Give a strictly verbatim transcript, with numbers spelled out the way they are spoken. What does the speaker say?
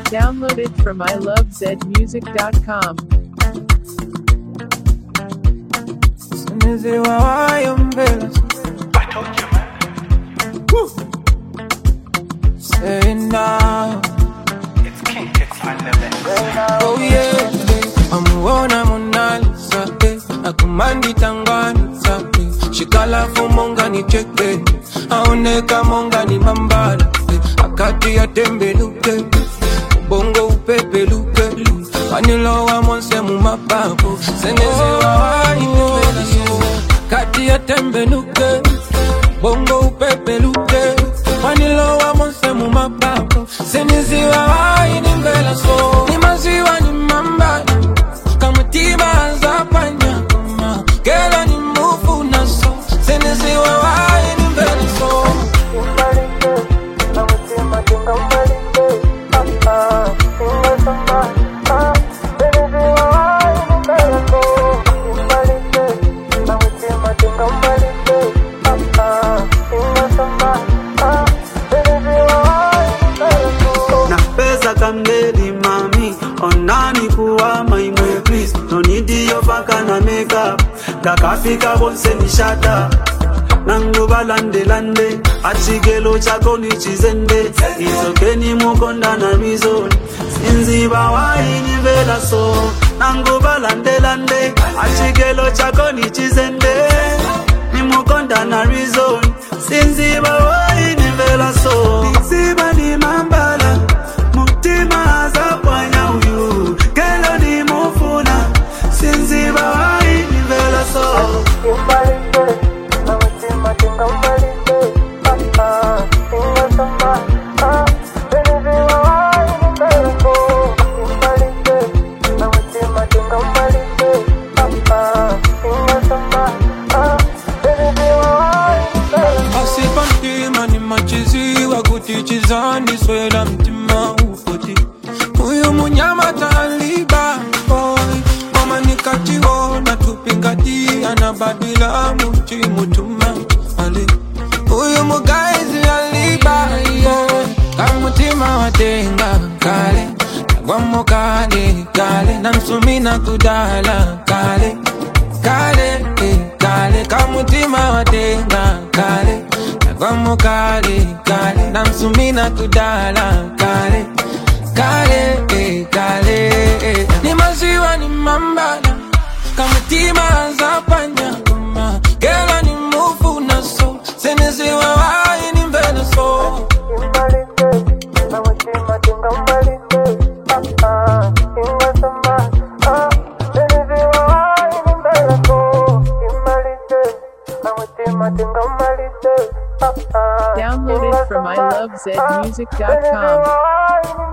Download it from I love zed music dot com. I told you, man. Woo. Say now. It's King Kicks I live Oh yeah, amuona Mona Lisa, eh. Akumandi tangani sapi. Shikala fumonga ni cheke. Aoneka monga ni mambala, eh. Akati ya tembe luke. Bongo upepe luke. Manilo wa monse mumapapo. Seneze wa wani mbela so. Akati ya tembe luke. Bongo upepe luke. Manilo wa monse mumapapo. Seneze wa wani mbela so. Ni maziwa ni mambala. Kama tiba za panya kama. Kela ni mufu na so. Seneze wa wani mbela so. Na pesa kamgeli mami, onani kuwa maimwe please. No need your baka na makeup, kakafika bonse ni shata. Nangu balande lande, achigelo chako ni chizende. Izokeni mukonda na mizoni, sinzi bawai ni vela so. Nangu balande lande, achigelo chako ni chizende. Ni mukonda na mizoni, sinzi bawai ni vela so. Nisiba ni mambala, mutima azapanya uyu. Kelo ni mufuna, sinzi bawai ni vela so. Asipantima ni machizi wa kutichizani swela mtima ufoti. Huyu munyama taliba boy. Mama nikatiwo na tupingati anabadila muti mutuma ali. Huyu mugaizi aliba boy. Kamutima watenga kale. Nagwamo kale kale. Namsumina kudala kale. Kale eh, kale. Kamutima watenga kale. Nagwamo kale kale. Namsumina kudala kale. Kale eh, kale eh. Ni maziwa ni mambala. Kamutima za panya kama. Kela ni mufu na so. Seneziwa wai ni mbele so. Download it from I love zed music dot com.